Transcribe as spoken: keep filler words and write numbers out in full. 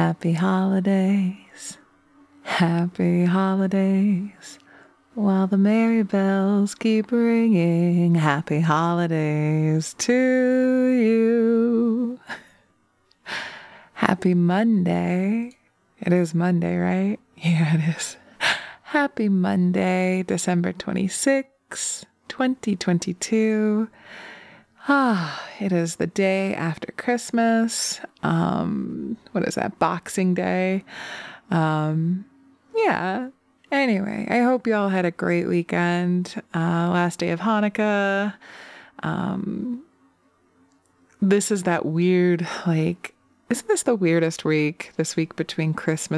Happy holidays, happy holidays. While the merry bells keep ringing, happy holidays to you. Happy Monday. It is Monday, right? Yeah, it is. Happy Monday, December twenty-sixth, twenty twenty-two. Ah, it is the day after Christmas. Um, what is that? Boxing Day. Um, yeah. Anyway, I hope y'all had a great weekend. Uh, last day of Hanukkah. Um, this is that weird, like, isn't this the weirdest week? This week between Christmas